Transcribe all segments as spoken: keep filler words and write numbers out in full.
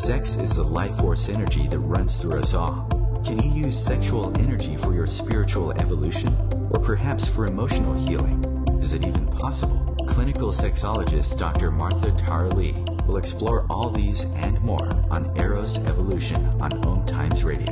Sex is the life force energy that runs through us all. Can you use sexual energy for your spiritual evolution, or perhaps for emotional healing? Is it even possible? Clinical sexologist Doctor Martha Tara Lee will explore all these and more on Eros Evolution on Om Times Radio.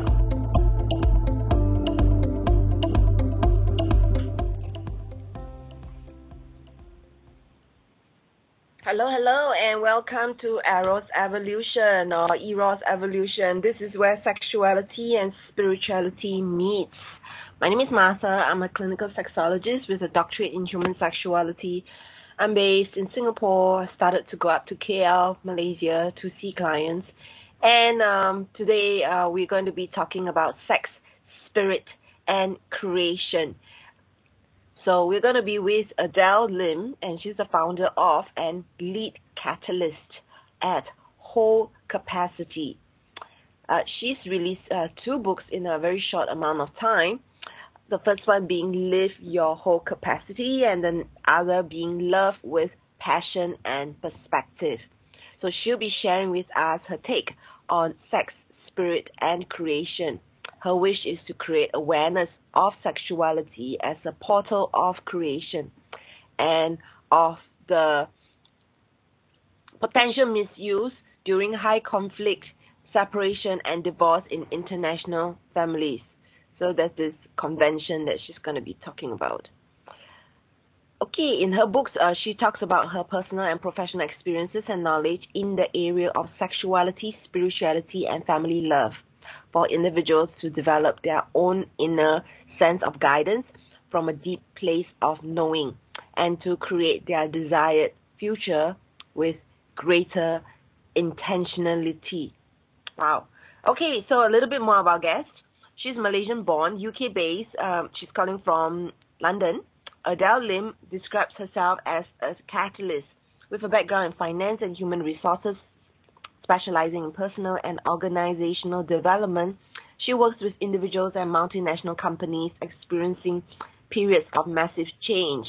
Hello, hello, and welcome to Eros Evolution or Eros Evolution. This is where sexuality and spirituality meets. My name is Martha. I'm a clinical sexologist with a doctorate in human sexuality. I'm based in Singapore. I started to go up to K L, Malaysia, to see clients. And um, today uh, we're going to be talking about sex, spirit, and creation. So we're going to be with Adele Lim, and she's the founder of and lead catalyst at Whole Capacity. Uh, she's released uh, two books in a very short amount of time. The first one being Live Your Whole Capacity, and the other being Love with Passion and Perspective. So she'll be sharing with us her take on sex, spirit, and creation. Her wish is to create awareness of sexuality as a portal of creation and of the potential misuse during high conflict, separation, and divorce in international families. So that's this convention that she's going to be talking about. Okay, in her books, uh, she talks about her personal and professional experiences and knowledge in the area of sexuality, spirituality, and family love for individuals to develop their own inner sense of guidance from a deep place of knowing and to create their desired future with greater intentionality. Wow. Okay, so a little bit more about guest. She's Malaysian-born, U K-based. Um, she's calling from London. Adele Lim describes herself as a catalyst with a background in finance and human resources, specializing in personal and organizational development. She works with individuals and multinational companies experiencing periods of massive change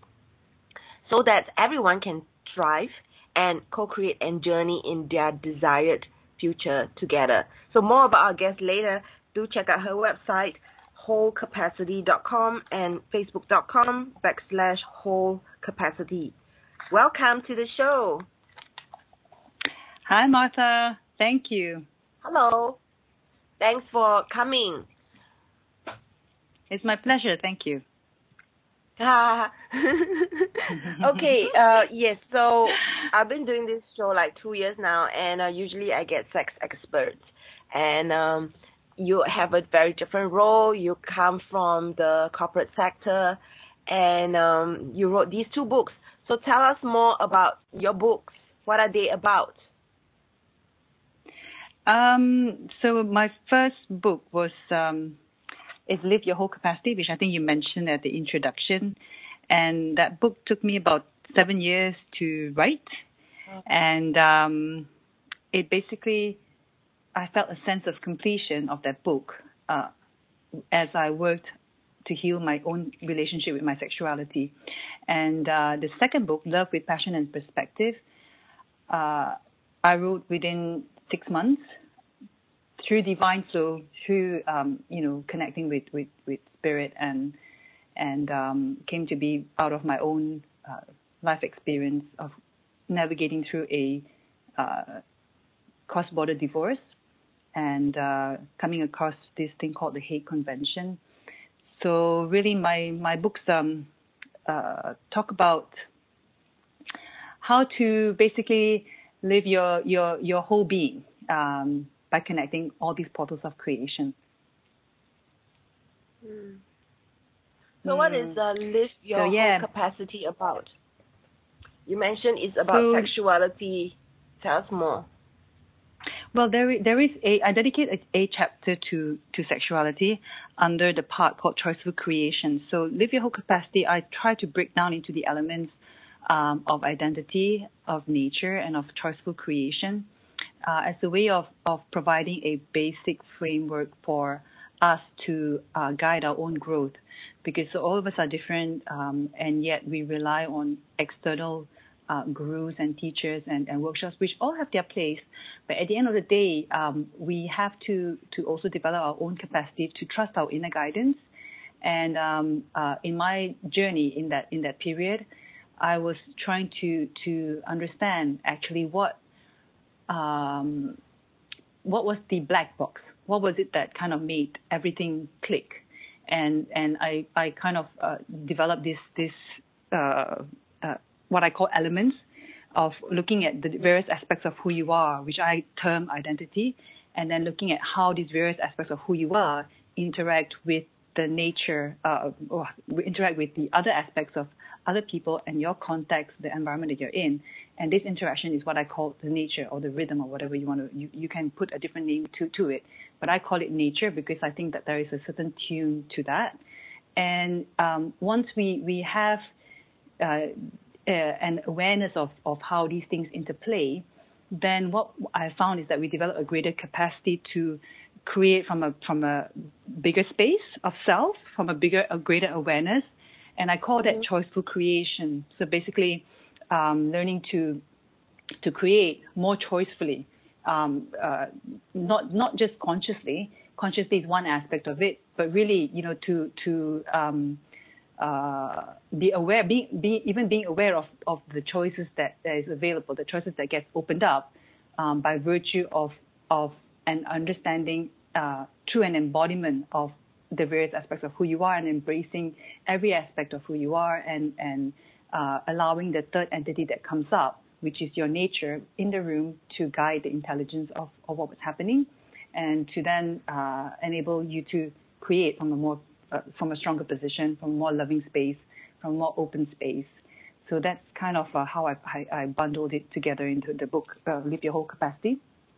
so that everyone can thrive and co-create and journey in their desired future together. So more about our guest later. Do check out her website, whole capacity dot com and facebook dot com backslash whole capacity. Welcome to the show. Hi, Martha. Thank you. Hello. Thanks for coming. It's my pleasure. Thank you. Okay. Uh, yes. So I've been doing this show like two years now, and uh, usually I get sex experts. And um, you have a very different role. You come from the corporate sector, and um, you wrote these two books. So tell us more about your books. What are they about? Um, so my first book was um, is Live Your Whole Capacity, which I think you mentioned at the introduction. And that book took me about seven years to write. Okay. And um, it basically, I felt a sense of completion of that book uh, as I worked to heal my own relationship with my sexuality. And uh, the second book, Love with Passion and Perspective, uh, I wrote within six months through divine flow, through um, you know connecting with, with, with spirit, and and um, came to be out of my own uh, life experience of navigating through a uh, cross-border divorce and uh, coming across this thing called the Hague Convention. So really, my my books um, uh, talk about how to basically live your your your whole being um, by connecting all these portals of creation. Mm. So mm. what is uh, Live Your so, yeah. Whole Capacity about? You mentioned it's about so, sexuality. Tell us more. Well, there there is a I dedicate a, a chapter to to sexuality under the part called Choiceful Creation. So Live Your Whole Capacity, I try to break down into the elements um, of identity, of nature, and of choiceful creation uh, as a way of of providing a basic framework for us to uh, guide our own growth, because all of us are different, um, and yet we rely on external uh, gurus and teachers and, and workshops, which all have their place. But at the end of the day, um, we have to, to also develop our own capacity to trust our inner guidance. And um, uh, in my journey in that in that period, I was trying to to understand actually what um, what was the black box. What was it that kind of made everything click? And and I, I kind of uh, developed this this uh, uh, what I call elements of looking at the various aspects of who you are, which I term identity, and then looking at how these various aspects of who you are interact with the nature, uh, or interact with the other aspects of other people and your context, the environment that you're in. And this interaction is what I call the nature or the rhythm or whatever you want to, you, you can put a different name to, to it. But I call it nature because I think that there is a certain tune to that. And um, once we, we have uh, uh, an awareness of, of how these things interplay, then what I found is that we develop a greater capacity to create from a from a bigger space of self, from a bigger, a greater awareness, and I call that mm-hmm. choiceful creation. So basically, um, learning to to create more choicefully, um, uh, not not just consciously. Consciously is one aspect of it, but really, you know, to to um, uh, be aware, be, be even being aware of of the choices that, that is available, the choices that gets opened up um, by virtue of of and understanding uh, through an embodiment of the various aspects of who you are and embracing every aspect of who you are and, and uh, allowing the third entity that comes up, which is your nature, in the room to guide the intelligence of, of what was happening and to then uh, enable you to create from a more, uh, from a stronger position, from a more loving space, from a more open space. So that's kind of uh, how I, I, I bundled it together into the book, uh, Live Your Whole Capacity.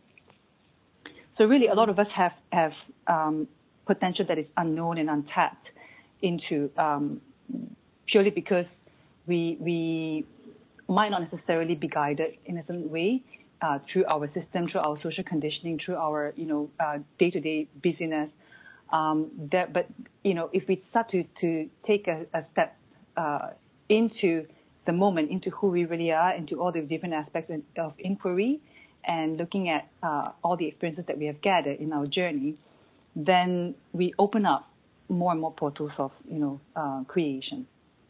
So really, a lot of us have have um, potential that is unknown and untapped into um, purely because we we might not necessarily be guided in a certain way uh, through our system, through our social conditioning, through our you know uh, day-to-day busyness. Um, that, but you know, if we start to to take a, a step uh, into the moment, into who we really are, into all the different aspects of inquiry, and looking at uh, all the experiences that we have gathered in our journey, then we open up more and more portals of, you know, uh, creation.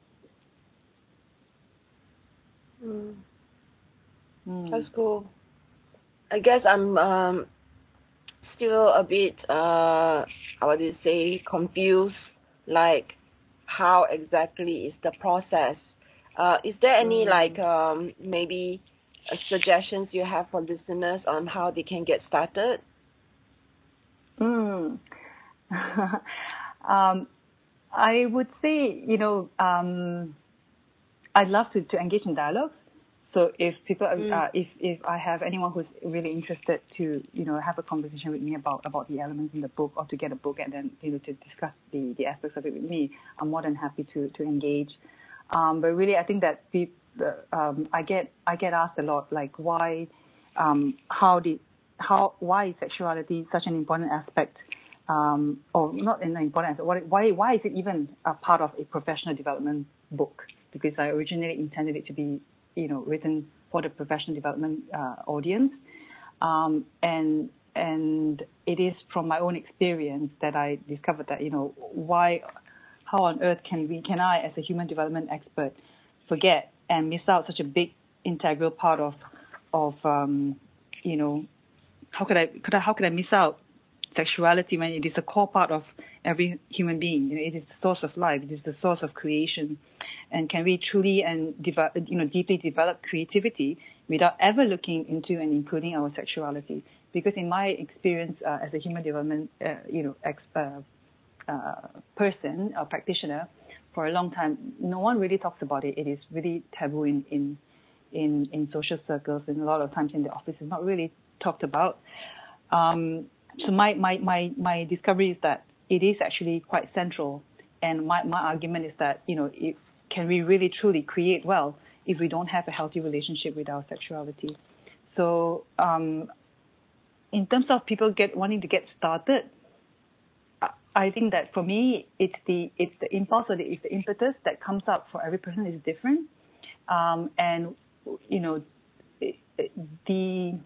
Mm. Mm. That's cool. I guess I'm um, still a bit, uh, how do you say, confused, like how exactly is the process? Uh, is there any, mm. like, um, maybe Uh, suggestions you have for listeners on how they can get started? Mm. um, I would say, you know, um, I'd love to, to engage in dialogue. So if people, mm. uh, if if I have anyone who's really interested to, you know, have a conversation with me about, about the elements in the book, or to get a book and then, you know, to discuss the, the aspects of it with me, I'm more than happy to to engage. Um, but really, I think that people. Um, I get I get asked a lot, like why, um, how the how why is sexuality such an important aspect, um, or not an important aspect? Why why why is it even a part of a professional development book? Because I originally intended it to be, you know, written for the professional development uh, audience, um, and and it is from my own experience that I discovered that, you know, why, how on earth can we can I as a human development expert forget and miss out such a big integral part of, of um, you know, how could I, could I, how could I miss out sexuality when it is a core part of every human being? You know, it is the source of life. It is the source of creation. And can we truly and develop, you know, deeply develop creativity without ever looking into and including our sexuality? Because in my experience uh, as a human development, uh, you know, ex, uh, uh, person or practitioner, for a long time, no one really talks about it. It is really taboo in, in in in social circles, and a lot of times in the office, it's not really talked about. Um, so my, my, my, my discovery is that it is actually quite central. And my, my argument is that, you know, if, can we really truly create well if we don't have a healthy relationship with our sexuality? So um, in terms of people get wanting to get started, I think that for me, it's the it's the impulse or the, it's the impetus that comes up for every person is different. Um, and you know, the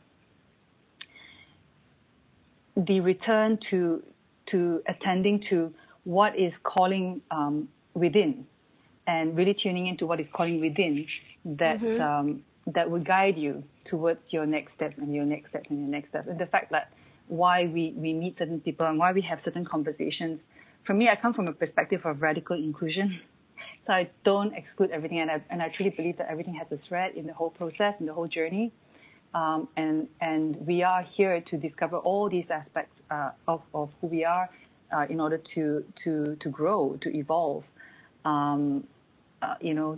the return to to attending to what is calling um, within, and really tuning into what is calling within, that mm-hmm. um, that will guide you towards your next step and your next step and your next step. And the fact that why we, we meet certain people and why we have certain conversations. For me, I come from a perspective of radical inclusion. So I don't exclude everything, and I, and I truly believe that everything has a thread in the whole process, in the whole journey. Um, and and we are here to discover all these aspects uh, of, of who we are uh, in order to, to, to grow, to evolve, um, uh, you know,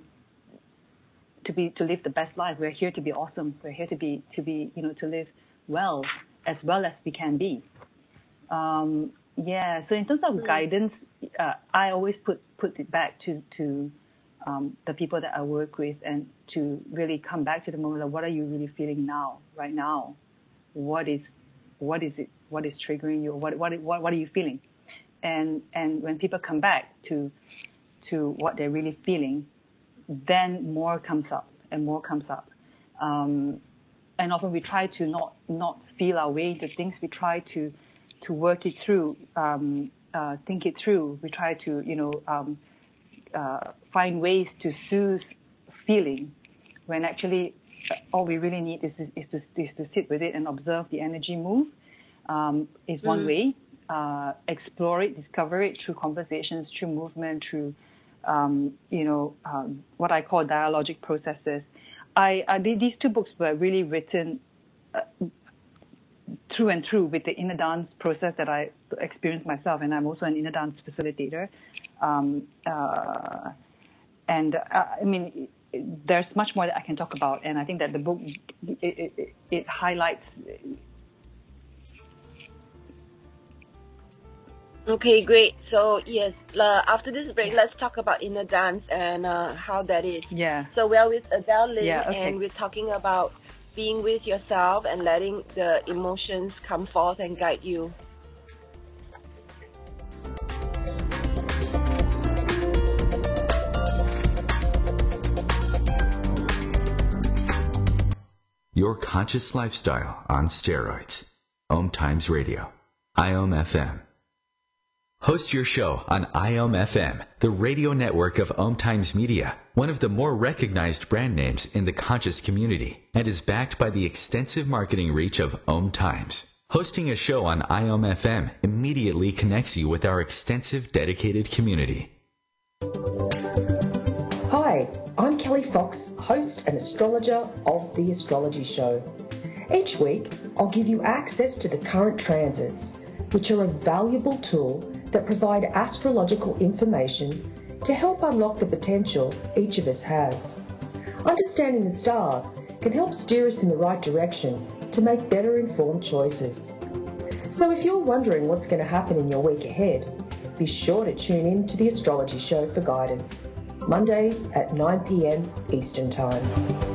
to be to live the best life. We're here to be awesome. We're here to be to be you know to live well, as well as we can be. Um, yeah. So in terms of guidance, uh, I always put put it back to to um, the people that I work with, and to really come back to the moment of what are you really feeling now, right now. What is what is it? What is triggering you? What what what what are you feeling? And and when people come back to to what they're really feeling, then more comes up and more comes up. Um, and often we try to not not feel our way into things. We try to to work it through, um, uh, think it through. We try to, you know, um, uh, find ways to soothe feeling, when actually all we really need is, is, to, is to sit with it and observe the energy move. Um, is one mm. way. Uh, explore it, discover it through conversations, through movement, through Um, you know, um, what I call dialogic processes. I, I did, these two books were really written uh, through and through with the inner dance process that I experienced myself, and I'm also an inner dance facilitator. Um, uh, and uh, I mean, it, there's much more that I can talk about, and I think that the book it, it, it highlights. Okay, great. So yes, uh, after this break, let's talk about inner dance and uh, how that is. Yeah. So we're with Adele Lim, yeah, okay. and we're talking about being with yourself and letting the emotions come forth and guide you. Your conscious lifestyle on steroids. Om Times Radio. I O M F M. Host your show on I O M F M, the radio network of Om Times Media, one of the more recognized brand names in the conscious community, and is backed by the extensive marketing reach of Om Times. Hosting a show on I O M F M immediately connects you with our extensive dedicated community. Hi, I'm Kelly Fox, host and astrologer of The Astrology Show. Each week, I'll give you access to the current transits, which are a valuable tool that provide astrological information to help unlock the potential each of us has. Understanding the stars can help steer us in the right direction to make better informed choices. So if you're wondering what's going to happen in your week ahead, be sure to tune in to The Astrology Show for guidance, Mondays at nine p.m. Eastern Time.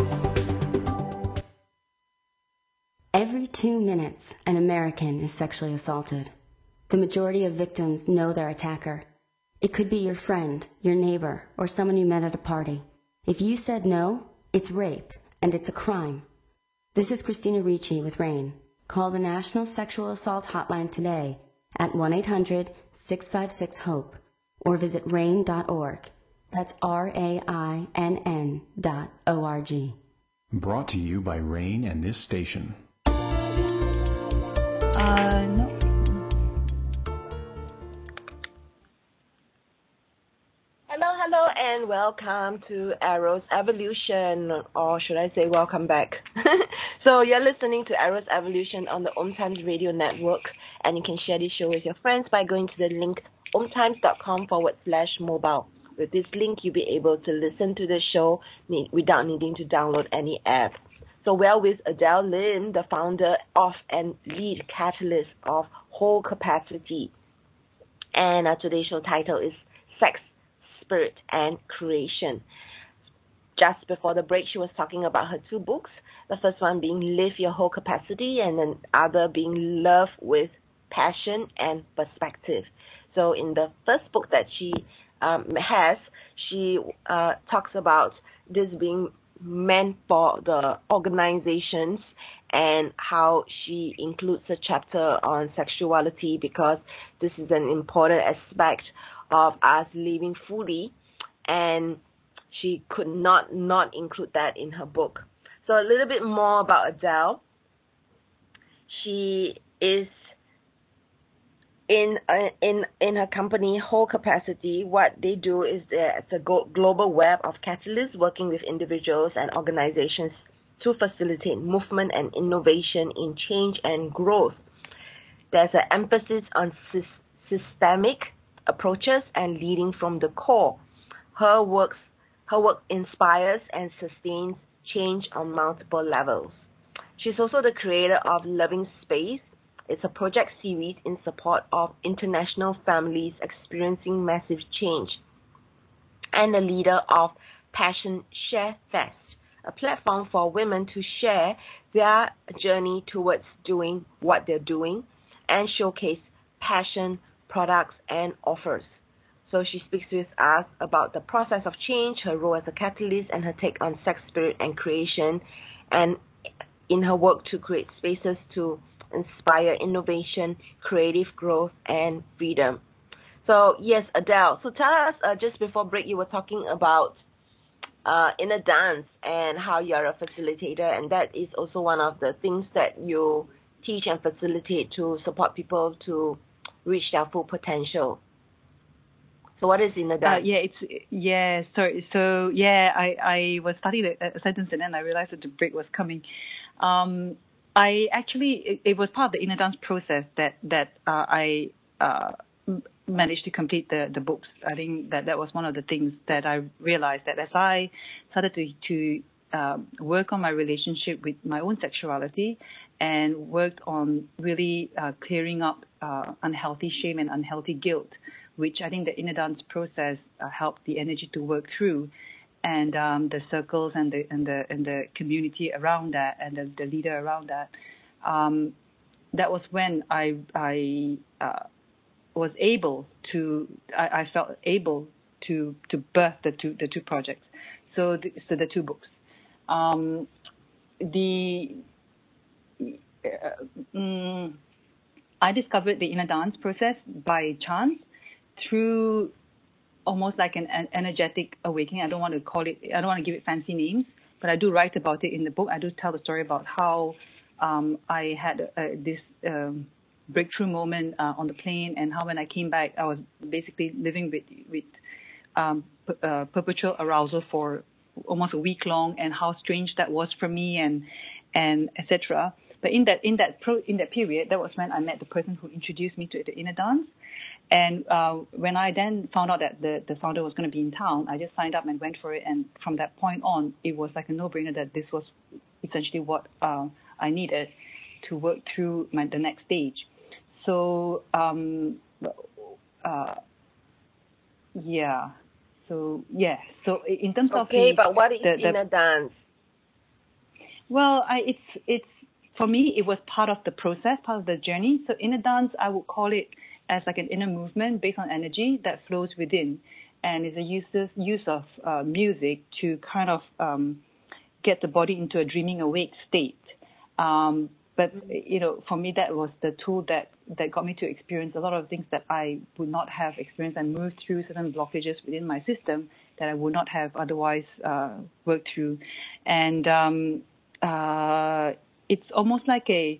Every two minutes, an American is sexually assaulted. The majority of victims know their attacker. It could be your friend, your neighbor, or someone you met at a party. If you said no, it's rape, and it's a crime. This is Christina Ricci with RAIN. Call the National Sexual Assault Hotline today at one eight hundred six five six HOPE or visit rain dot org. That's R A I N N dot O R G. Brought to you by RAIN and this station. Uh, no. Hello, hello, and welcome to Eros Evolution, or should I say welcome back. So you're listening to Eros Evolution on the Om Times Radio Network, and you can share this show with your friends by going to the link omtimes.com forward slash mobile. With this link, you'll be able to listen to the show need, without needing to download any app. So we're with Adele Lim, the founder of and lead catalyst of Whole Capacity. And our today's show title is Sex, Spirit, and Creation. Just before the break, she was talking about her two books. The first one being Live Your Whole Capacity, and then the other being Love with Passion and Perspective. So in the first book that she um, has, she uh, talks about this being meant for the organizations, and how she includes a chapter on sexuality, because this is an important aspect of us living fully, and she could not not include that in her book. So a little bit more about Adele. She is in uh, in in her company, Whole Capacity. What they do is that it's a go- global web of catalysts working with individuals and organizations to facilitate movement and innovation in change and growth. There's an emphasis on sy- systemic approaches and leading from the core. Her works, her work inspires and sustains change on multiple levels. She's also the creator of Loving Space. It's a project series in support of international families experiencing massive change, and the leader of Passion Share Fest, a platform for women to share their journey towards doing what they're doing and showcase passion, products, and offers. So she speaks with us about the process of change, her role as a catalyst, and her take on sex, spirit, and creation, and in her work to create spaces to inspire innovation, creative growth, and freedom. So, yes, Adele. So tell us, uh, just before break, you were talking about uh, inner dance and how you're a facilitator, and that is also one of the things that you teach and facilitate to support people to reach their full potential. So what is inner dance? Uh, yeah, it's yeah. Sorry. So yeah, I, I was starting a, a sentence and then I realized that the break was coming. Um, I actually it, it was part of the inner dance process that that uh, I uh, managed to complete the the books. I think that that was one of the things that I realized, that as I started to to uh, work on my relationship with my own sexuality and worked on really uh, clearing up uh, unhealthy shame and unhealthy guilt, which I think the inner dance process uh, helped the energy to work through, and um, the circles and the and the and the community around that, and the, the leader around that. Um, that was when I I uh, was able to I, I felt able to to birth the two the two projects, so the, so the two books. Um, the uh, mm, I discovered the inner dance process by chance, through almost like an, an energetic awakening. I don't want to call it, I don't want to give it fancy names, but I do write about it in the book. I do tell the story about how um, I had uh, this um, breakthrough moment uh, on the plane, and how when I came back, I was basically living with, with um, p- uh, perpetual arousal for almost a week long, and how strange that was for me, and and et cetera. But in that in that pro, in that period, that was when I met the person who introduced me to the inner dance. And uh, when I then found out that the, the founder was going to be in town, I just signed up and went for it. And from that point on, it was like a no-brainer that this was essentially what uh, I needed to work through my, the next stage. So, um, uh, yeah. So, yeah. So in terms okay, of the... Okay, but what is the, the, inner dance? Well, I, it's it's for me, it was part of the process, part of the journey. So inner dance, I would call it as like an inner movement based on energy that flows within, and is a use use of uh, music to kind of um, get the body into a dreaming awake state. Um, but you know, for me, that was the tool that that got me to experience a lot of things that I would not have experienced, and move through certain blockages within my system that I would not have otherwise uh, worked through. And um, uh, it's almost like a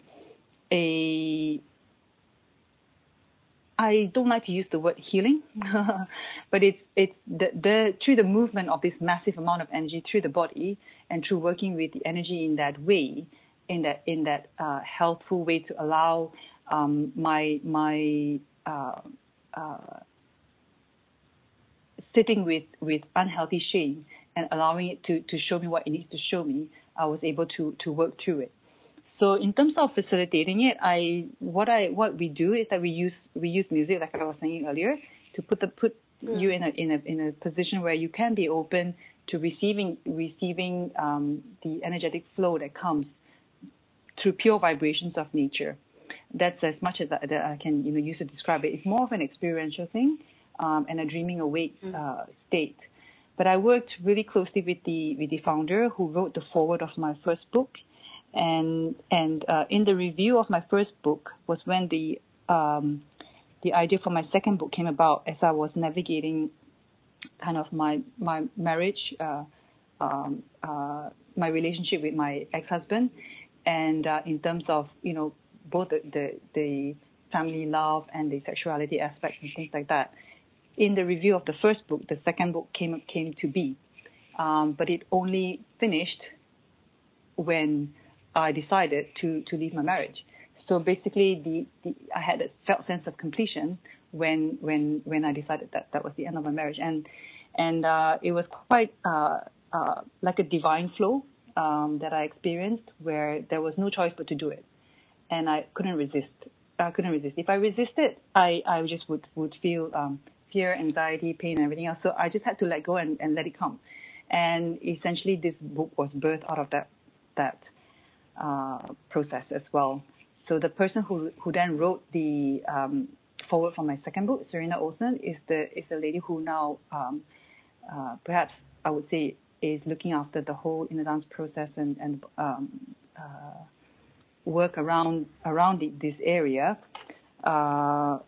a I don't like to use the word healing, but it's it's the, the through the movement of this massive amount of energy through the body, and through working with the energy in that way, in that in that uh, healthful way, to allow um, my my uh, uh, sitting with, with unhealthy shame and allowing it to, to show me what it needs to show me, I was able to, to work through it. So in terms of facilitating it, I what I what we do is that we use we use music, like I was saying earlier, to put the put mm. you in a in a in a position where you can be open to receiving receiving um, the energetic flow that comes through pure vibrations of nature. That's as much as I, that I can you know use to describe it. It's more of an experiential thing um, and a dreaming awake mm. uh, state. but I worked really closely with the with the founder who wrote the foreword of my first book, and and uh, in the review of my first book was when the um, the idea for my second book came about as I was navigating kind of my my marriage, uh, um, uh, my relationship with my ex-husband, and uh, in terms of you know both the, the the family love and the sexuality aspects and things like that. In the review of the first book, the second book came came to be, um, but it only finished when I decided to to leave my marriage. So basically, the, the I had a felt sense of completion when when when I decided that that was the end of my marriage, and and uh, it was quite uh, uh, like a divine flow um, that I experienced, where there was no choice but to do it, and I couldn't resist. I couldn't resist. If I resisted, I I just would would feel um, fear, anxiety, pain, and everything else. So I just had to let go and, and let it come, and essentially this book was birthed out of that that uh, process as well. So the person who who then wrote the um, foreword for my second book, Serena Olsen, is the is the lady who now um, uh, perhaps I would say is looking after the whole inner dance process and and um, uh, work around around the, this area, uh,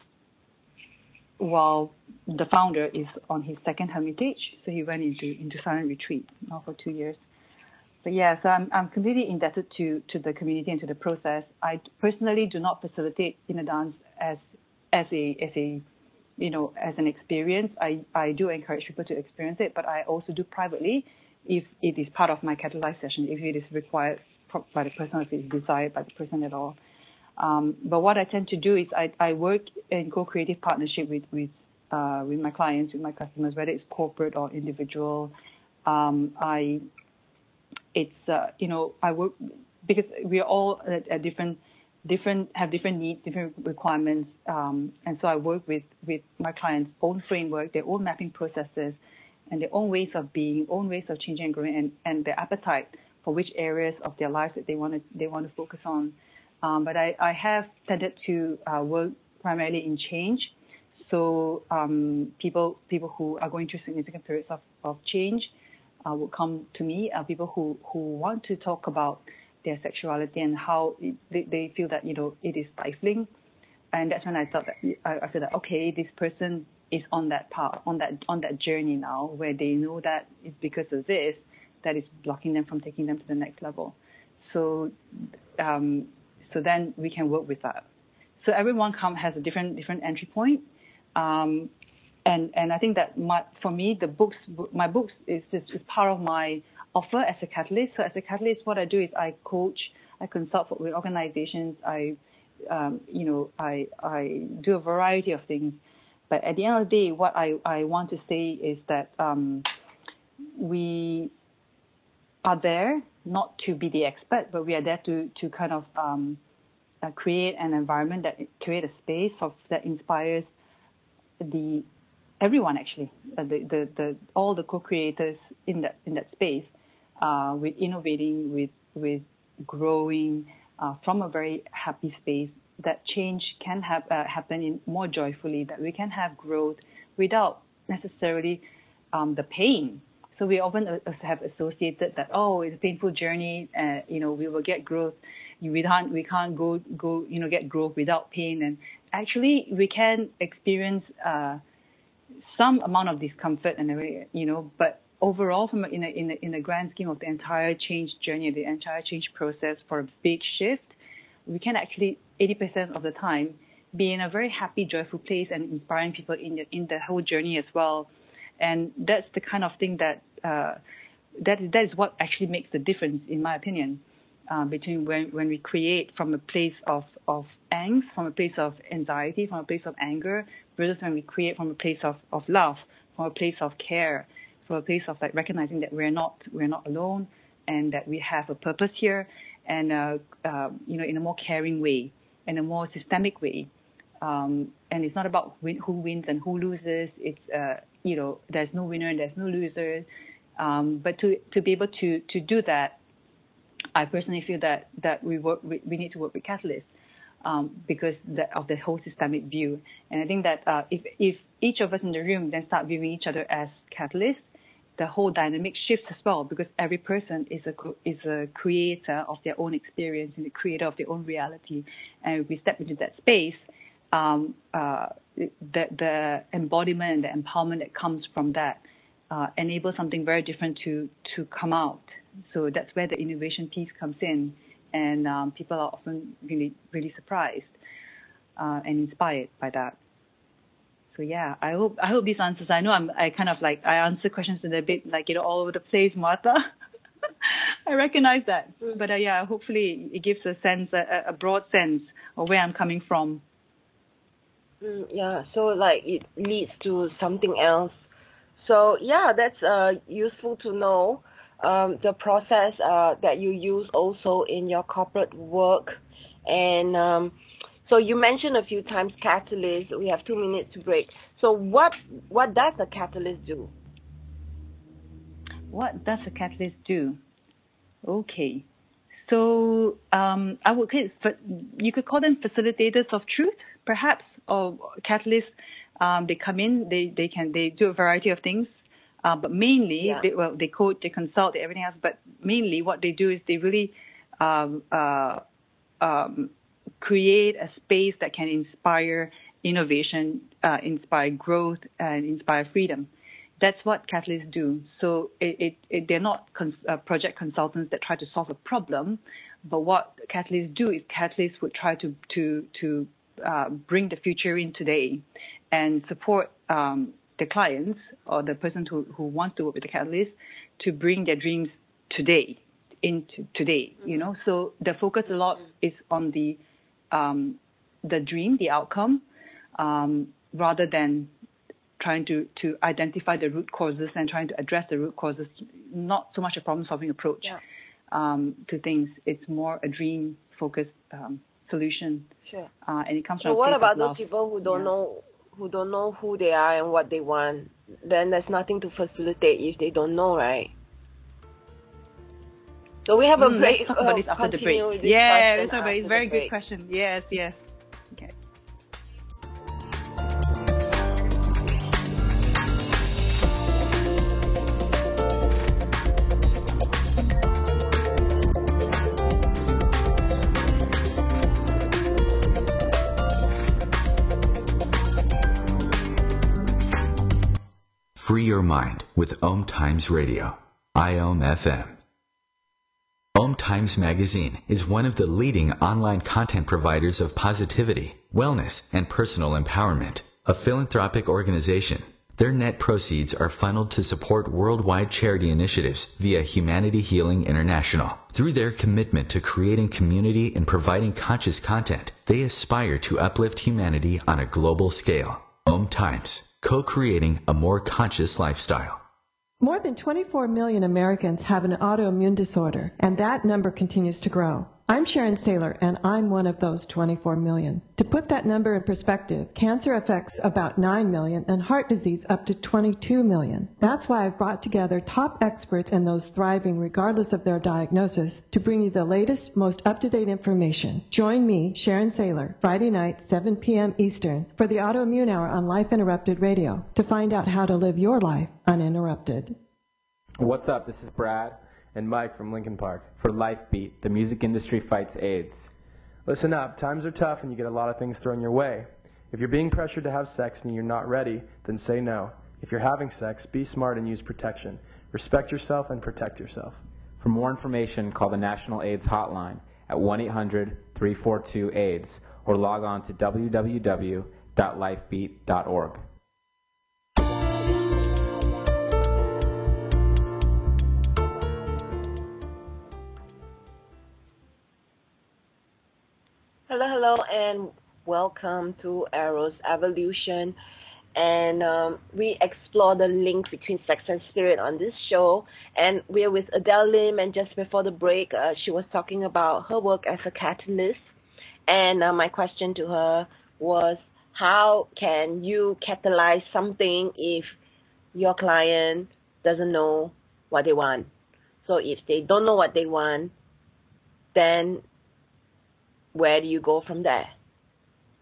while the founder is on his second hermitage. So he went into into silent retreat now for two years. But yeah, so I'm I'm completely indebted to, to the community and to the process. I personally do not facilitate inner dance as as a as a you know as an experience. I, I do encourage people to experience it, but I also do privately if it is part of my catalyzed session, if it is required by the person, if it is desired by the person at all. Um, but what I tend to do is I, I work in co-creative partnership with with uh, with my clients, with my customers, whether it's corporate or individual. Um, I It's uh, you know I work because we are all at, at different different have different needs, different requirements, um, and so I work with with my clients' own framework, their own mapping processes, and their own ways of being, own ways of changing and growing, and, and their appetite for which areas of their lives that they want to they want to focus on. Um, but I, I have tended to uh, work primarily in change, so um, people people who are going through significant periods of, of change. Uh, will come to me, uh, people who, who want to talk about their sexuality and how it, they, they feel that, you know, it is stifling. And that's when I thought that, I, I feel that, okay, this person is on that path, on that, on that journey now where they know that it's because of this that is blocking them from taking them to the next level. So, um, so then we can work with that. So everyone come has a different, different entry point. Um, And and I think that my, for me, the books, my books is just is part of my offer as a catalyst. So as a catalyst, what I do is I coach, I consult with organizations, I, um, you know, I I do a variety of things. But at the end of the day, what I, I want to say is that um, we are there not to be the expert, but we are there to to kind of um, uh, create an environment that create a space of that inspires the everyone actually, uh, the, the, the, all the co-creators in that in that space, uh, with innovating, with with growing uh, from a very happy space. That change can have uh, happen in more joyfully. That we can have growth without necessarily um, the pain. So we often have associated that, oh, it's a painful journey. Uh, you know, we will get growth. We can't we can't go go you know get growth without pain. And actually, we can experience Uh, some amount of discomfort and you know, but overall, from in a, in a, in the grand scheme of the entire change journey, the entire change process for a big shift, we can actually eighty percent of the time be in a very happy, joyful place and inspiring people in the in the whole journey as well. And that's the kind of thing that uh, that that is what actually makes the difference, in my opinion, uh, between when when we create from a place of of angst, from a place of anxiety, from a place of anger, versus when we create from a place of, of love, from a place of care, from a place of like recognizing that we're not we're not alone and that we have a purpose here, and uh, uh, you know, in a more caring way, in a more systemic way. Um, and it's not about win, who wins and who loses. It's uh, you know, there's no winner and there's no loser. Um, but to to be able to to do that, I personally feel that that we work we, we need to work with catalysts. Um, because the, of the whole systemic view. And I think that uh, if, if each of us in the room then start viewing each other as catalysts, the whole dynamic shifts as well, because every person is a is a creator of their own experience and the creator of their own reality. And if we step into that space, um, uh, the the embodiment and the empowerment that comes from that uh, enables something very different to to come out. So that's where the innovation piece comes in, and um, people are often really really surprised uh, and inspired by that. So yeah, I hope I hope these answers. I know I'm I kind of like I answer questions in a bit like you know all over the place, Martha. I recognize that, but uh, yeah, hopefully it gives a sense, a, a broad sense of where I'm coming from. Mm, yeah, so like it leads to something else. So yeah, that's uh useful to know. Um, the process uh that you use also in your corporate work, and um. So you mentioned a few times catalyst. We have two minutes to break. So what what does a catalyst do? What does a catalyst do? Okay. So um, I would you could call them facilitators of truth, perhaps, or catalysts. Um, they come in, they, they can they do a variety of things, uh, but mainly yeah. they, well they coach, they consult, they everything else. But mainly what they do is they really um, uh, um, create a space that can inspire innovation, uh, inspire growth, and inspire freedom. That's what catalysts do. So it, it, it, they're not cons- uh, project consultants that try to solve a problem, but what catalysts do is catalysts would try to to to uh, bring the future in today and support um, the clients or the person who, who wants to work with the catalyst to bring their dreams today into today. You know, so the focus a lot is on the Um, the dream, the outcome, um, rather than trying to, to identify the root causes and trying to address the root causes. Not so much a problem-solving approach yeah. um, to things. It's more a dream-focused um, solution. Sure. Uh, and it comes so from what about love. those people who don't yeah. know who don't know who they are and what they want? Then there's nothing to facilitate if they don't know, right? So we have a mm, break. Let's talk about this uh, after the break. Yeah, it's a very, very good question. Yes, yes. Okay. Free your mind with Om Times Radio, I O M F M. Om Times Magazine is one of the leading online content providers of positivity, wellness, and personal empowerment. A philanthropic organization, their net proceeds are funneled to support worldwide charity initiatives via Humanity Healing International. Through their commitment to creating community and providing conscious content, they aspire to uplift humanity on a global scale. Om Times, co-creating a more conscious lifestyle. More than twenty-four million Americans have an autoimmune disorder, and that number continues to grow. I'm Sharon Saylor, and I'm one of those twenty-four million. To put that number in perspective, cancer affects about nine million and heart disease up to twenty-two million. That's why I've brought together top experts and those thriving regardless of their diagnosis to bring you the latest, most up-to-date information. Join me, Sharon Saylor, Friday night, seven p.m. Eastern, for the Autoimmune Hour on Life Interrupted Radio to find out how to live your life uninterrupted. What's up? This is Brad and Mike from Lincoln Park for LifeBeat, the music industry fights AIDS. Listen up, times are tough and you get a lot of things thrown your way. If you're being pressured to have sex and you're not ready, then say no. If you're having sex, be smart and use protection. Respect yourself and protect yourself. For more information, call the National AIDS Hotline at one eight hundred, three four two, AIDS or log on to w w w dot lifebeat dot org. Hello, hello, and welcome to Eros Evolution. And um, we explore the link between sex and spirit on this show. And we're with Adele Lim, and just before the break, uh, she was talking about her work as a catalyst. And uh, my question to her was, how can you catalyze something if your client doesn't know what they want? So if they don't know what they want, then where do you go from there?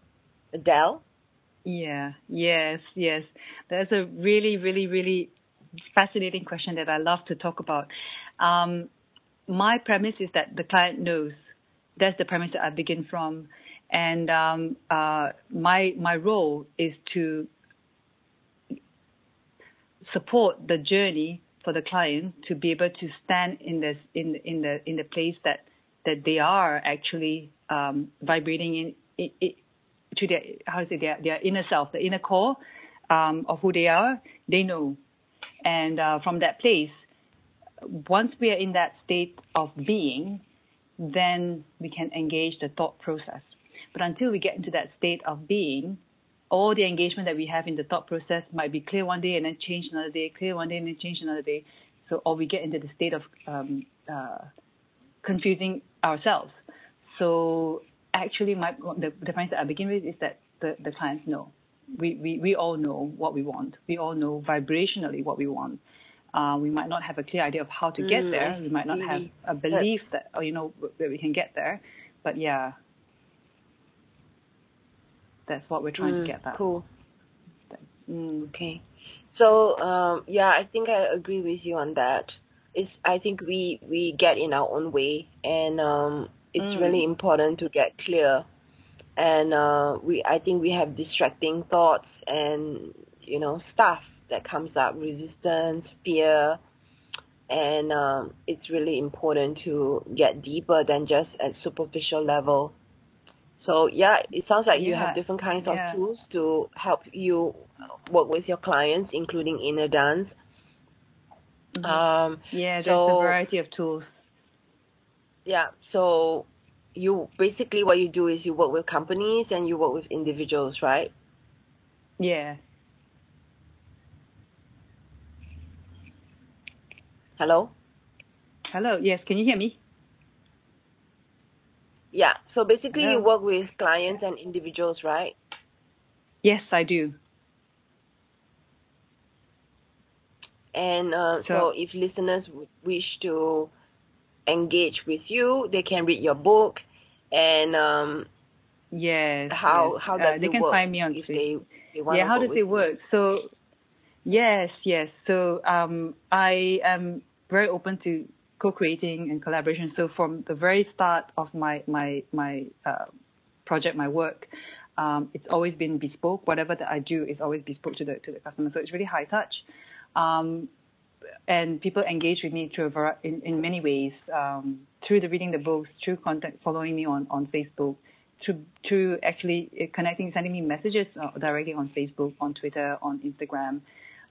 Adele? Yeah, yes, yes. That's a really, really, really fascinating question that I love to talk about. Um, my premise is that the client knows. That's the premise that I begin from. And um, uh, my my role is to support the journey for the client to be able to stand in this in in the in the place that that they are actually um, vibrating in, in, in to their how to say their their inner self, the inner core um, of who they are. They know, and uh, from that place, once we are in that state of being, then we can engage the thought process. But until we get into that state of being, all the engagement that we have in the thought process might be clear one day and then change another day, clear one day and then change another day. So, or we get into the state of um, uh, confusing ourselves. So, actually, my the, the point that I begin with is that the, the clients know. We, we we all know what we want. We all know vibrationally what we want. Uh, we might not have a clear idea of how to get mm, there. We might not have a belief that, oh, you know, that we can get there. But yeah, that's what we're trying mm, to get at. Cool. Mm. Okay. So, um, yeah, I think I agree with you on that. It's, I think we, we get in our own way, and um, it's mm. really important to get clear. And uh, we, I think we have distracting thoughts and, you know, stuff that comes up, resistance, fear, and um, it's really important to get deeper than just at superficial level. So yeah, it sounds like yeah. you have different kinds yeah. of tools to help you work with your clients, including inner dance. Mm-hmm. Um, yeah, there's so, a variety of tools. Yeah, so you basically what you do is you work with companies and you work with individuals, right? Yeah. Hello? Hello, yes, can you hear me? Yeah, so basically Hello? you work with clients and individuals, right? Yes, I do. And uh, so, so if listeners would wish to engage with you, they can read your book, and um, yes, how yes. how does uh, they it can work find me on if Facebook. they, they want yeah, to how work does it work? you? So, yes, yes. So um, I am very open to co-creating and collaboration. So from the very start of my my my uh, project, my work, um, it's always been bespoke. Whatever that I do is always bespoke to the to the customer. So it's really high touch. Um, and people engage with me through a var- in, in many ways, um, through the reading the books, through contact, following me on, on Facebook, through, through actually connecting, sending me messages uh, directly on Facebook, on Twitter, on Instagram.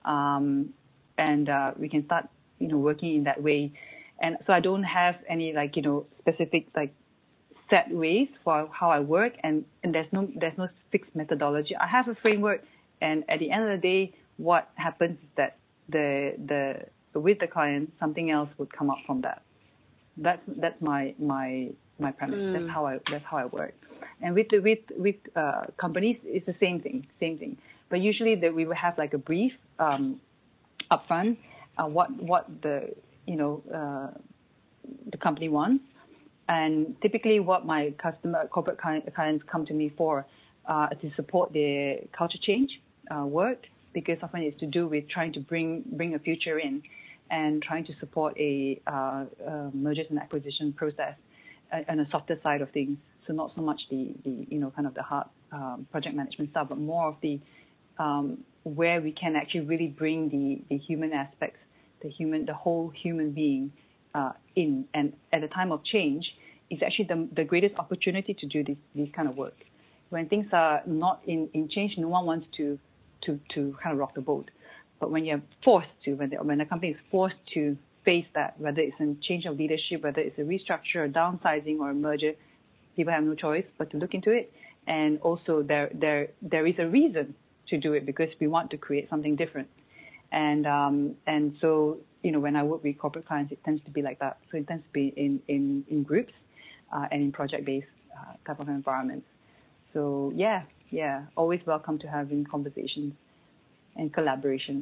Um, and uh, we can start, you know, working in that way. And so I don't have any, like, you know, specific, like, set ways for how I work, and, and there's no there's no fixed methodology. I have a framework, and at the end of the day, what happens is that the the with the client, something else would come up from that. That's that's my my my premise. Mm. That's how I that's how I work. And with the, with with uh, companies, it's the same thing, same thing. But usually that we will have like a brief um, upfront, uh, what what the you know uh, the company wants. And typically what my customer, corporate clients come to me for uh, to support their culture change uh, work, because often it's to do with trying to bring bring a future in and trying to support a, uh, a mergers and acquisition process uh, on a softer side of things. So not so much the, the you know, kind of the hard um, project management stuff, but more of the um, where we can actually really bring the, the human aspects, the human, the whole human being Uh, in. And at a time of change, it's actually the, the greatest opportunity to do this, this kind of work. When things are not in, in change, no one wants to, to, to kind of rock the boat. But when you're forced to, when, the, when a company is forced to face that, whether it's a change of leadership, whether it's a restructure, a downsizing, or a merger, people have no choice but to look into it. And also there there there is a reason to do it, because we want to create something different. And um, and so, you know, when I work with corporate clients, it tends to be like that. So it tends to be in, in, in groups uh, and in project-based uh, type of environments. So, yeah, yeah, always welcome to having conversations and collaborations.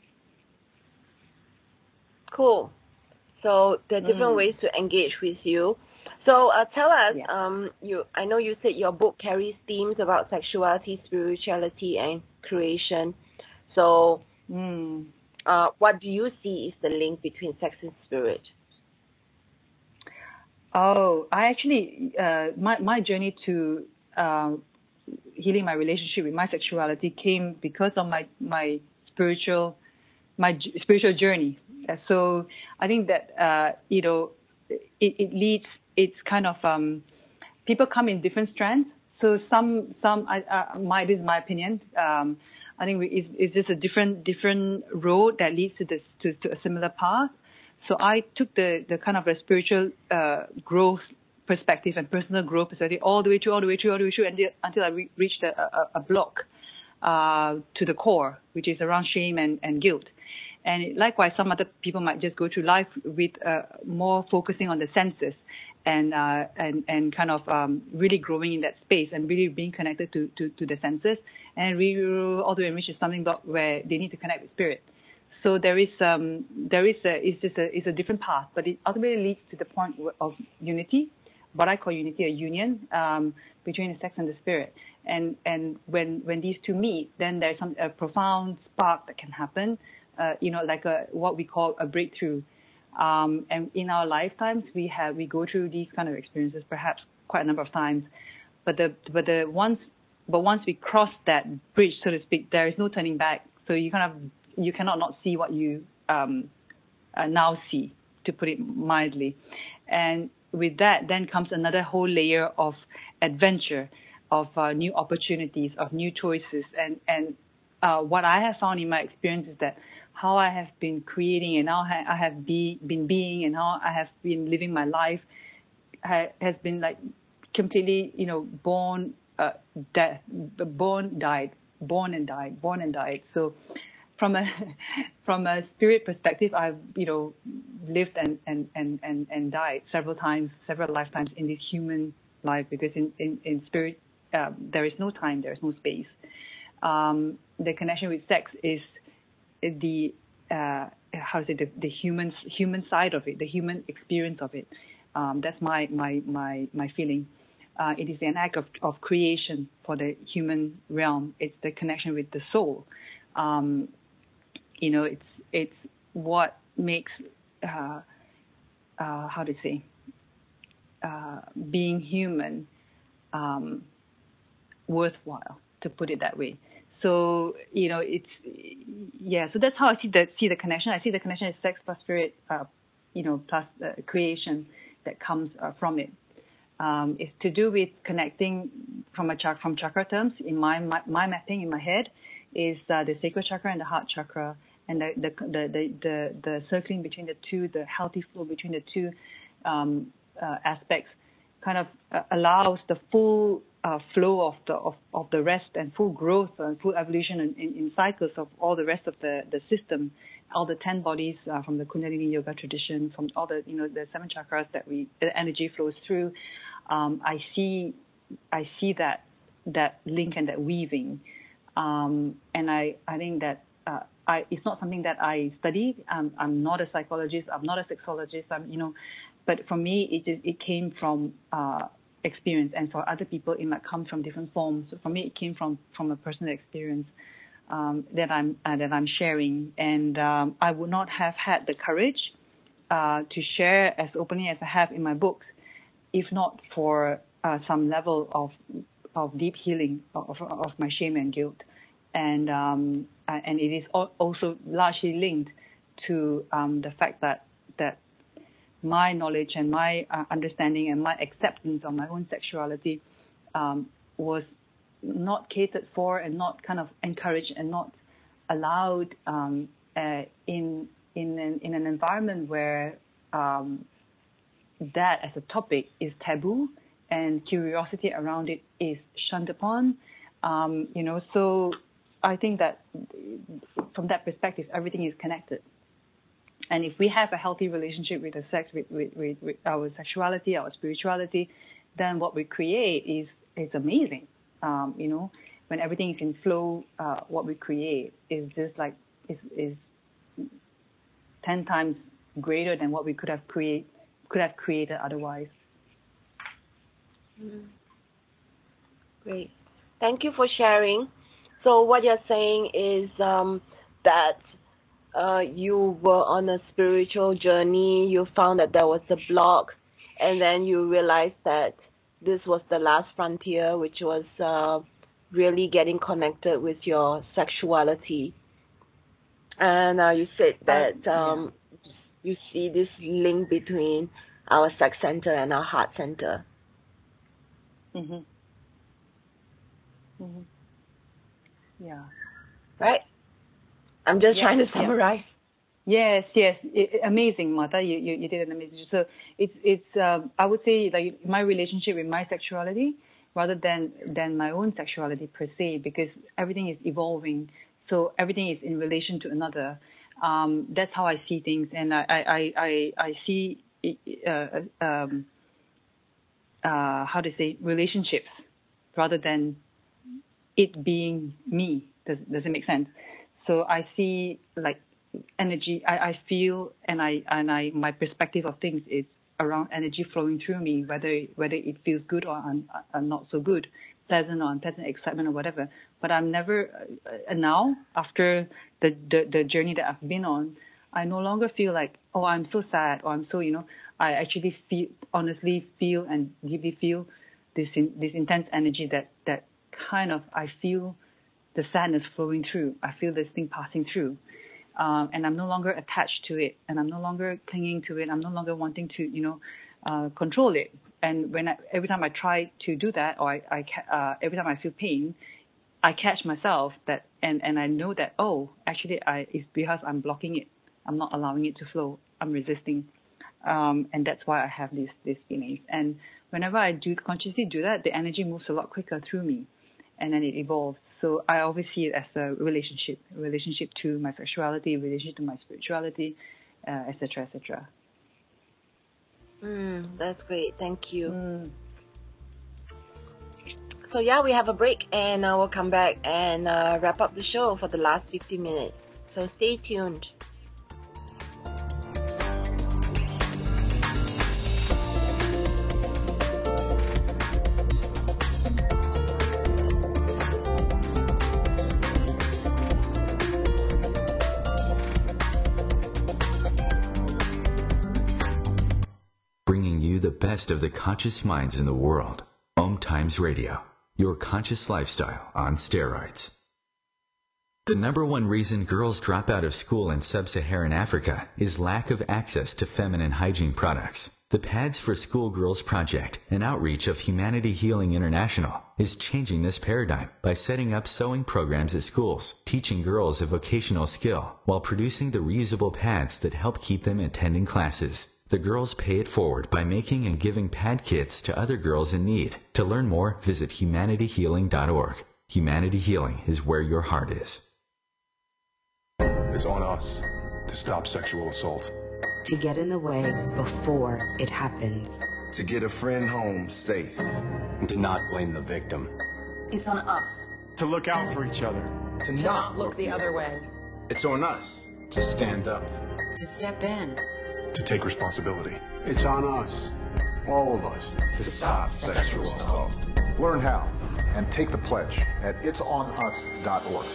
Cool. So there are different mm. ways to engage with you. So uh, tell us, yeah. um, you I know you said your book carries themes about sexuality, spirituality, and creation. So... Mm. uh, what do you see is the link between sex and spirit? Oh, I actually, uh, my, my journey to uh, healing my relationship with my sexuality came because of my, my spiritual, my j- spiritual journey. Uh, so I think that, uh, you know, it, it leads, it's kind of, um, people come in different strands. So some, some, I, I, my, this is my opinion. Um, I think it's, it's just a different, different road that leads to this, to, to a similar path. So I took the, the kind of a spiritual uh, growth perspective and personal growth perspective all the way through, all the way through, all the way through, until, until I re- reached a, a, a block uh, to the core, which is around shame and, and guilt. And it, likewise, some other people might just go through life with uh, more focusing on the senses and uh, and and kind of um, really growing in that space and really being connected to, to, to the senses, and we all the way reach something where they need to connect with spirit. So there is um there is a it's just a it's a different path, but it ultimately leads to the point of unity, what I call unity, a union um, between the sex and the spirit. And and when when these two meet, then there's some a profound spark that can happen, uh, you know, like a what we call a breakthrough. Um, and in our lifetimes, we have we go through these kind of experiences, perhaps quite a number of times. But the but the once but once we cross that bridge, so to speak, there is no turning back. So you kind of you cannot not see what you um, uh, now see, to put it mildly. And with that, then comes another whole layer of adventure, of uh, new opportunities, of new choices. And, and uh, what I have found in my experience is that how I have been creating and how I have be, been being and how I have been living my life ha, has been like completely, you know, born, uh, death, born, died, born and died, born and died. So From a from a spirit perspective, I've you know lived and and, and, and, and died several times, several lifetimes in this human life, because in in, in spirit uh, there is no time, there is no space. Um, the connection with sex is the uh, how to say the, the human human side of it, the human experience of it. Um, that's my my my my feeling. Uh, it is an act of, of creation for the human realm. It's the connection with the soul. Um, You know, it's it's what makes uh, uh, how to say uh, being human um, worthwhile, to put it that way. So you know, it's yeah. So that's how I see the see the connection. I see the connection as sex plus spirit, uh, you know, plus uh, creation that comes uh, from it. Um, it's to do with connecting from a chak- from chakra terms. In my, my my mapping in my head is uh, the sacral chakra and the heart chakra. And the the, the the the the circling between the two, the healthy flow between the two um, uh, aspects, kind of uh, allows the full uh, flow of the of, of the rest and full growth and full evolution in, in, in cycles of all the rest of the, the system, all the ten bodies uh, from the Kundalini yoga tradition, from all the you know the seven chakras that we the energy flows through. Um, I see I see that that link and that weaving, um, and I I think that. Uh, I, it's not something that I studied. Um, I'm not a psychologist. I'm not a sexologist. I'm, you know, but for me, it just, it came from uh, experience, and for other people, it might come from different forms. So for me, it came from from a personal experience um, that I'm uh, that I'm sharing, and um, I would not have had the courage uh, to share as openly as I have in my books, if not for uh, some level of of deep healing of, of my shame and guilt. And um, and it is also largely linked to um, the fact that that my knowledge and my uh, understanding and my acceptance of my own sexuality um, was not catered for and not kind of encouraged and not allowed um, uh, in in an, in an environment where um, that as a topic is taboo and curiosity around it is shunned upon. Um, you know, so. I think that from that perspective, everything is connected. And if we have a healthy relationship with the sex, with, with, with, with our sexuality, our spirituality, then what we create is is amazing. Um, you know, when everything is in flow, uh, what we create is just like is is ten times greater than what we could have create could have created otherwise. Mm. Great, thank you for sharing. So what you're saying is um, that uh, you were on a spiritual journey, you found that there was a block, and then you realized that this was the last frontier, which was uh, really getting connected with your sexuality. And uh, you said that um, yeah. you see this link between our sex center and our heart center. Mhm. Mhm. Yeah. Right? I'm just yeah. trying to summarize. Yes, yes, it, amazing, Martha. You, you you did an amazing job. So it's it's um, I would say like my relationship with my sexuality rather than than my own sexuality per se, because everything is evolving. So everything is in relation to another. Um, that's how I see things, and I I I I see uh, um, uh, how to say relationships rather than it being me. Does does it make sense? So I see like energy. I, I feel and I and I my perspective of things is around energy flowing through me, whether whether it feels good or, un, or not so good, pleasant or unpleasant, excitement or whatever. But I'm never uh, now after the, the the journey that I've been on, I no longer feel like, oh, I'm so sad, or I'm so, you know, I actually feel honestly feel and deeply feel this in, this intense energy that that kind of I feel the sadness flowing through. I feel this thing passing through. Um, and I'm no longer attached to it, and I'm no longer clinging to it. I'm no longer wanting to, you know, uh, control it. And when I, every time I try to do that, or I, I uh, every time I feel pain, I catch myself that, and, and I know that, oh, actually, I it's because I'm blocking it. I'm not allowing it to flow. I'm resisting, um, and that's why I have these these feelings. And whenever I do consciously do that, the energy moves a lot quicker through me, and then it evolves. So I always see it as a relationship, a relationship to my sexuality, a relationship to my spirituality, uh, et cetera, et cetera. Mm, that's great. Thank you. Mm. So yeah, we have a break, and uh, we'll come back and uh, wrap up the show for the last fifty minutes. So stay tuned. Bringing you the best of the conscious minds in the world. Om Times Radio, your conscious lifestyle on steroids. The number one reason girls drop out of school in sub-Saharan Africa is lack of access to feminine hygiene products. The Pads for Schoolgirls Project, an outreach of Humanity Healing International, is changing this paradigm by setting up sewing programs at schools, teaching girls a vocational skill, while producing the reusable pads that help keep them attending classes. The girls pay it forward by making and giving pad kits to other girls in need. To learn more, visit humanity healing dot org. Humanity Healing is where your heart is. It's on us to stop sexual assault. To get in the way before it happens. To get a friend home safe. And to not blame the victim. It's on us. To look out for each other. To, to not look the other way. It's on us to stand up. To step in. To take responsibility. It's on us, all of us, to stop sexual assault. Learn how and take the pledge at its on us dot org.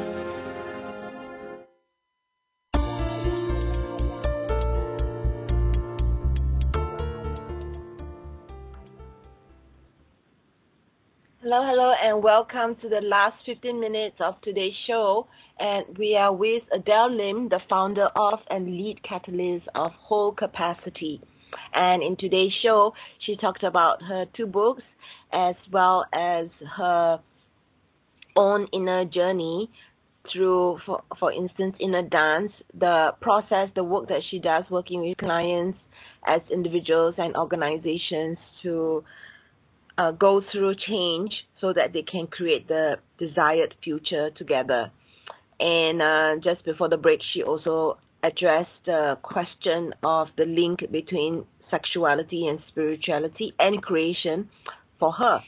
Hello, hello, and welcome to the last fifteen minutes of today's show. And we are with Adele Lim, the founder of and lead catalyst of Whole Capacity. And in today's show, she talked about her two books as well as her own inner journey through, for, for instance, inner dance, the process, the work that she does working with clients as individuals and organizations to Uh, go through change so that they can create the desired future together. And uh, just before the break, she also addressed the question of the link between sexuality and spirituality and creation for her.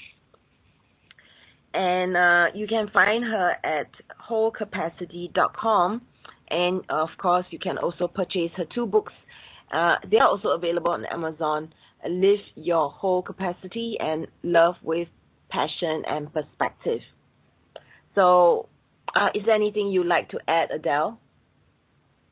And uh, you can find her at whole capacity dot com. And of course, you can also purchase her two books. Uh, they are also available on Amazon. Live Your Whole Capacity and Love with Passion and Perspective. So, uh, is there anything you'd like to add, Adele?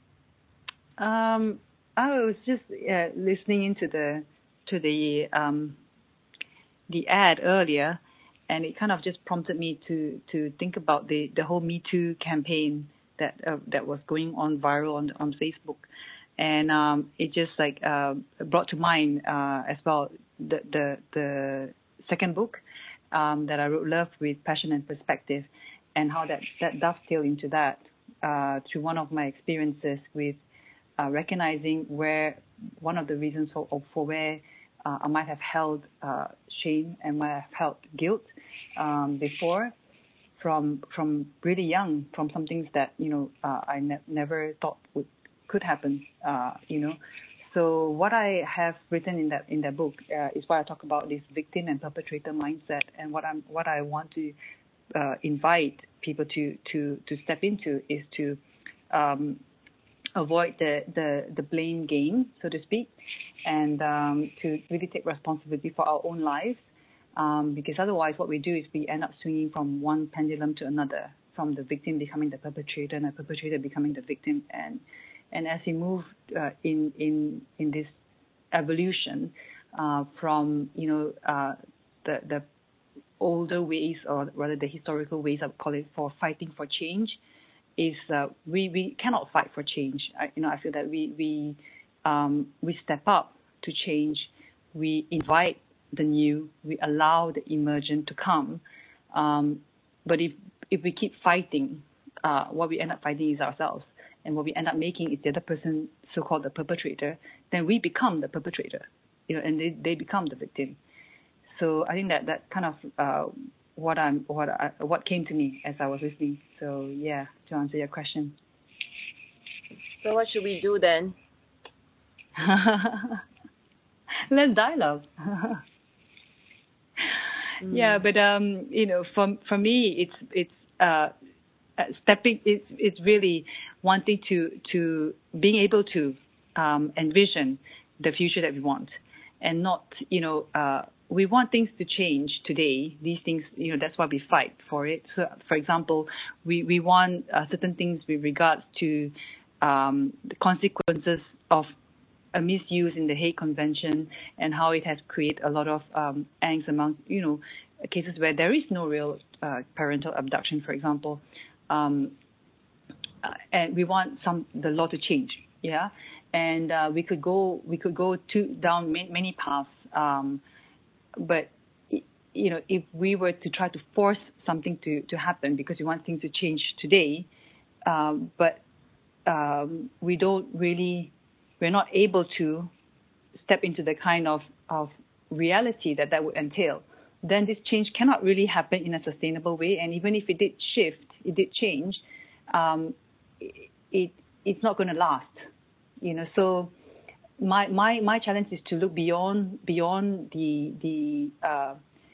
Um, I was just uh, listening into the to the um, the ad earlier, and it kind of just prompted me to, to think about the, the whole Me Too campaign that uh, that was going on viral on on Facebook, and um, it just like uh, brought to mind uh, as well the the the second book um, that I wrote, Love with Passion and Perspective, and how that that dovetailed into that uh, through one of my experiences with uh, recognizing where one of the reasons for for where uh, I might have held uh, shame and might have held guilt um, before. From from really young, from some things that you know uh, I ne- never thought would could happen, uh, you know. So what I have written in that in that book uh, is why I talk about this victim and perpetrator mindset, and what I'm what I want to uh, invite people to to to step into is to um, avoid the, the the blame game, so to speak, and um, to really take responsibility for our own lives. Um, because otherwise what we do is we end up swinging from one pendulum to another, from the victim becoming the perpetrator and the perpetrator becoming the victim. And and as we move uh, in, in in this evolution uh, from, you know, uh, the, the older ways, or rather the historical ways, I would call it, for fighting for change, is uh, we, we cannot fight for change. I, you know, I feel that we, we, um, we step up to change. We invite the new, we allow the emergent to come. Um, but if if we keep fighting, uh, what we end up fighting is ourselves. And what we end up making is the other person, so-called the perpetrator, then we become the perpetrator, you know, and they, they become the victim. So I think that that's kind of uh, what I'm what I, what came to me as I was listening. So yeah, to answer your question. So what should we do then? Let's dialogue. Mm. Yeah, but um, you know, for for me, it's it's uh, stepping. It's it's really wanting to to being able to um, envision the future that we want, and not, you know, uh, we want things to change today. These things, you know, that's why we fight for it. So, for example, we we want uh, certain things with regards to um, the consequences of a misuse in the Hague Convention, and how it has created a lot of um, angst among, you know, cases where there is no real uh, parental abduction, for example, um, uh, and we want some the law to change, yeah, and uh, we could go we could go to down many, many paths, um, but you know, if we were to try to force something to to happen because we want things to change today, um, but um, we don't really. We're not able to step into the kind of, of reality that that would entail, then this change cannot really happen in a sustainable way. And even if it did shift, it did change, um, it it's not going to last, you know. So my my my challenge is to look beyond beyond the the uh,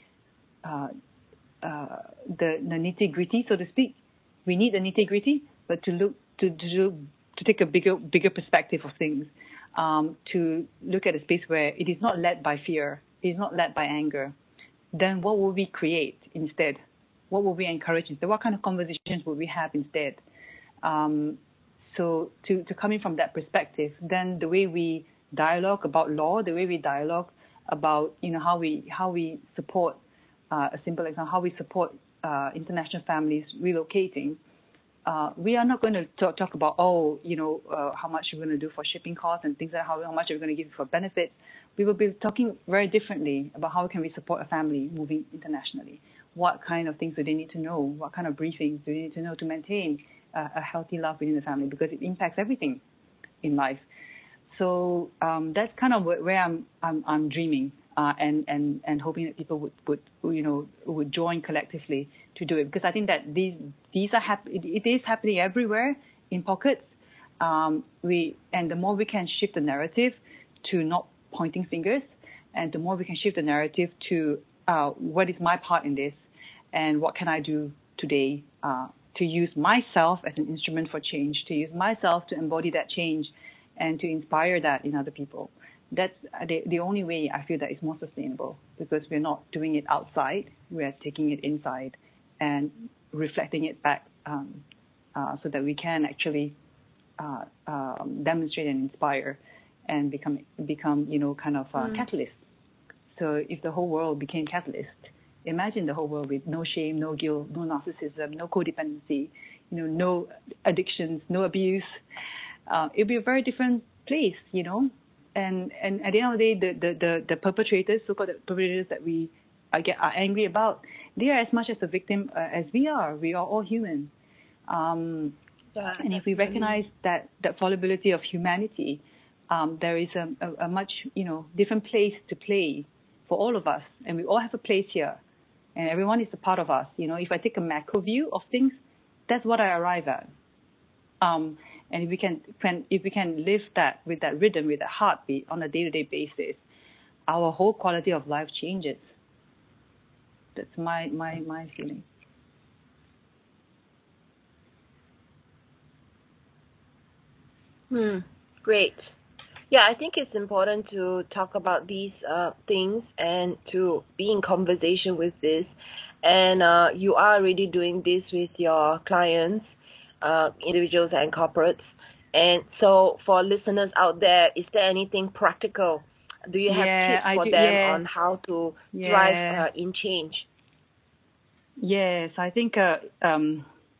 uh, uh, the, the nitty gritty, so to speak. We need the nitty gritty, but to look to to look to take a bigger bigger perspective of things, um, to look at a space where it is not led by fear, it is not led by anger. Then what will we create instead? What will we encourage instead? What kind of conversations will we have instead? Um, so to, to coming from that perspective, then the way we dialogue about law, the way we dialogue about, you know, how we how we support, uh, a simple example, how we support uh, international families relocating. Uh, we are not going to talk, talk about, oh, you know, uh, how much we're going to do for shipping costs and things like how, how much we're going to give for benefits. We will be talking very differently about how can we support a family moving internationally. What kind of things do they need to know? What kind of briefings do they need to know to maintain uh, a healthy love within the family? Because it impacts everything in life. So um, that's kind of where I'm I'm, I'm dreaming uh, and and and hoping that people would, would you know would join collectively to do it, because I think that these these are hap- it, it is happening everywhere in pockets. Um, we and the more we can shift the narrative to not pointing fingers, and the more we can shift the narrative to uh, what is my part in this, and what can I do today uh, to use myself as an instrument for change, to use myself to embody that change, and to inspire that in other people. That's the, the only way I feel that is more sustainable, because we're not doing it outside, we're taking it inside and reflecting it back, um, uh, so that we can actually uh, um, demonstrate and inspire and become, become you know, kind of uh, mm. catalysts. So if the whole world became catalyst, imagine the whole world with no shame, no guilt, no narcissism, no codependency, you know, no addictions, no abuse. Uh, it'd be a very different place, you know. And and at the end of the day, the the the, the perpetrators, so-called perpetrators that we are, get, are angry about, they are as much as a victim uh, as we are. We are all human. Um, yeah, and if we recognize that that fallibility of humanity, um, there is a, a, a much you know different place to play for all of us, and we all have a place here, and everyone is a part of us. You know, if I take a macro view of things, that's what I arrive at. Um, and if we can, can, if we can live that with that rhythm, with that heartbeat on a day-to-day basis, our whole quality of life changes. That's my my my feeling. Hmm. Great. Yeah, I think it's important to talk about these uh, things and to be in conversation with this. And uh, you are already doing this with your clients, uh, individuals and corporates. And so for listeners out there, is there anything practical? Do you have yeah, tips for do, them yeah. on how to yeah. thrive uh, in change? Yes, I think uh, um,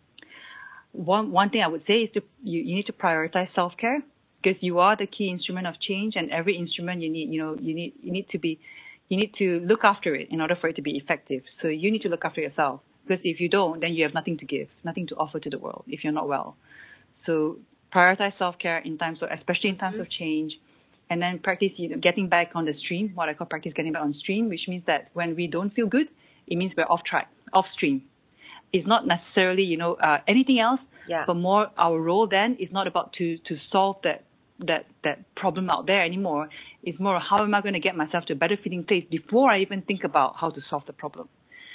one one thing I would say is to you, you need to prioritize self-care, because you are the key instrument of change, and every instrument you need, you know, you need you need to be, you need to look after it in order for it to be effective. So you need to look after yourself, because if you don't, then you have nothing to give, nothing to offer to the world if you're not well. So prioritize self-care in times of, especially in times mm-hmm. of change, and then practice you know, getting back on the stream, what I call practice getting back on stream, which means that when we don't feel good, it means we're off track, off stream. It's not necessarily, you know, uh, anything else, yeah. but more our role then is not about to, to solve that, that, that problem out there anymore. It's more how am I going to get myself to a better feeling place before I even think about how to solve the problem.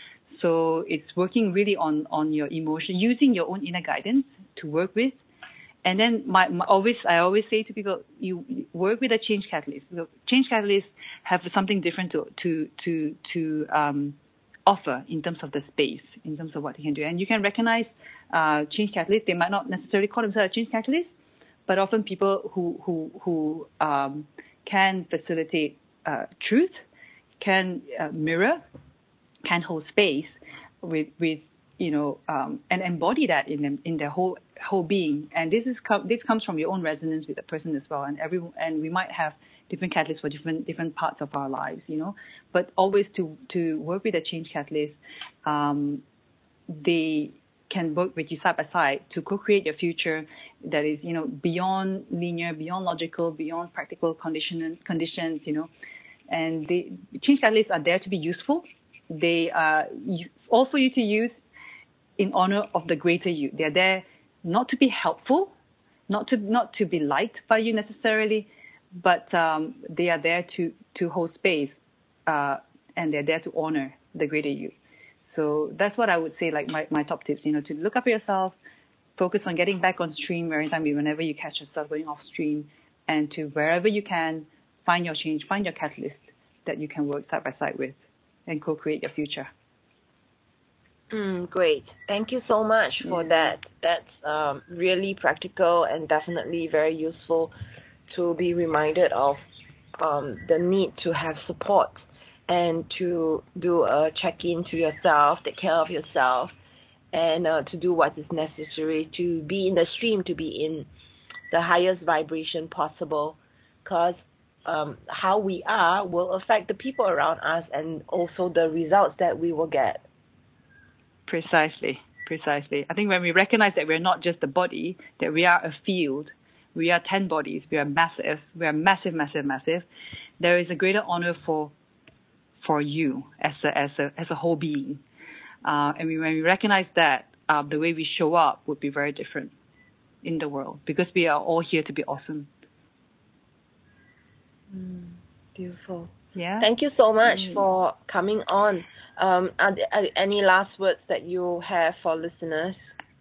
So it's working really on, on your emotion, using your own inner guidance to work with. And then my, my always I always say to people, you work with a change catalyst. So change catalysts have something different to to to to um, offer in terms of the space, in terms of what they can do. And you can recognize uh, change catalysts. They might not necessarily call themselves a change catalyst, but often people who who who um, can facilitate uh, truth, can uh, mirror, can hold space with with you know um, and embody that in them in their whole. whole being, and this is this comes from your own resonance with the person as well, and every and we might have different catalysts for different different parts of our lives, you know. But always to to work with a change catalyst, um, they can work with you side by side to co-create your future that is, you know, beyond linear, beyond logical, beyond practical condition conditions, you know. And the change catalysts are there to be useful. They are all for you to use in honor of the greater you. They are there not to be helpful, not to not to be liked by you necessarily, but um, they are there to, to hold space, uh, and they're there to honor the greater you. So that's what I would say, like my, my top tips, you know, to look up yourself, focus on getting back on stream every time, whenever you catch yourself going off stream, and to wherever you can, find your change, find your catalyst that you can work side by side with and co-create your future. Mm, great. Thank you so much for that. That's um, really practical and definitely very useful to be reminded of um, the need to have support and to do a check-in to yourself, take care of yourself, and uh, to do what is necessary to be in the stream, to be in the highest vibration possible, because um, how we are will affect the people around us and also the results that we will get. Precisely, precisely. I think when we recognize that we're not just the body, that we are a field, we are ten bodies, we are massive, we are massive, massive, massive, there is a greater honor for for you as a as a as a whole being. Uh, and we, when we recognize that, uh, the way we show up would be very different in the world, because we are all here to be awesome. Mm, beautiful. Yeah. Thank you so much mm. for coming on. Um, are there, are there any last words that you have for listeners?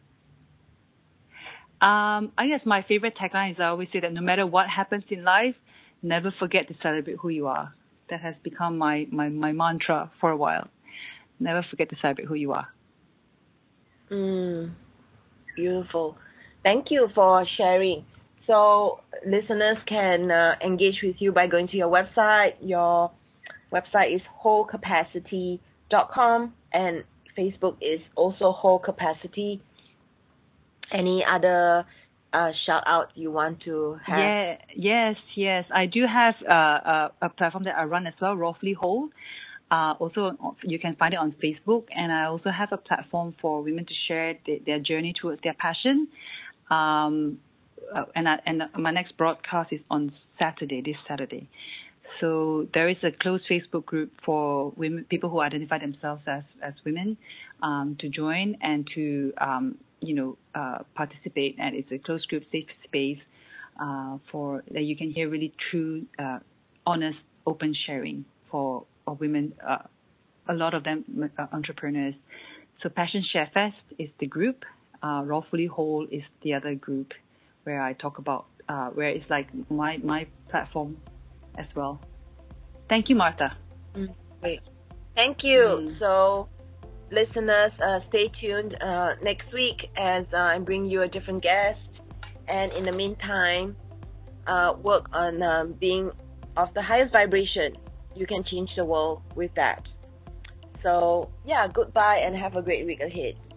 Um, I guess my favorite tagline is I always say that no matter what happens in life, never forget to celebrate who you are. That has become my, my, my mantra for a while. Never forget to celebrate who you are. Mm, beautiful. Thank you for sharing. So listeners can uh, engage with you by going to your website. Your website is whole capacity dot com and Facebook is also Whole Capacity. Any other uh, shout out you want to have? Yeah, yes, yes. I do have uh, a, a platform that I run as well, Roughly Whole. Uh, also, you can find it on Facebook. And I also have a platform for women to share the, their journey towards their passion. Um, uh, and, I, and my next broadcast is on Saturday, this Saturday. So there is a closed Facebook group for women, people who identify themselves as, as women, um, to join and to, um, you know, uh, participate. And it's a closed group, safe space, uh, for that you can hear really true, uh, honest, open sharing for, for women, uh, a lot of them uh, entrepreneurs. So Passion Share Fest is the group. Uh, Rawfully Whole is the other group where I talk about, uh, where it's like my, my platform as well. Thank you, Martha. Mm, great. Thank you. Mm. So, listeners, uh, stay tuned uh, next week as uh, I bring you a different guest. And in the meantime, uh, work on um, being of the highest vibration. You can change the world with that. So, yeah, goodbye and have a great week ahead.